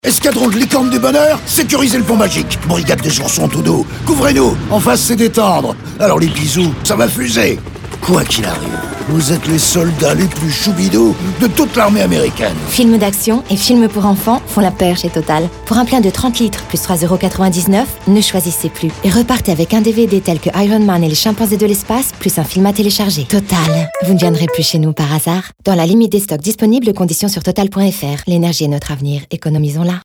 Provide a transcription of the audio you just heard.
Escadron de licorne du bonheur, sécurisez le pont magique. Brigade des oursons tout doux, couvrez-nous. En face, c'est détendre. Alors les bisous, ça va fuser. Quoi qu'il arrive, vous êtes les soldats les plus choubidous de toute l'armée américaine. Films d'action et films pour enfants font la paire chez Total. Pour un plein de 30 litres plus 3,99 €, ne choisissez plus. Et repartez avec un DVD tel que Iron Man et les chimpanzés de l'espace, plus un film à télécharger. Total, vous ne viendrez plus chez nous par hasard. Dans la limite des stocks disponibles, conditions sur total.fr. L'énergie est notre avenir, économisons-la.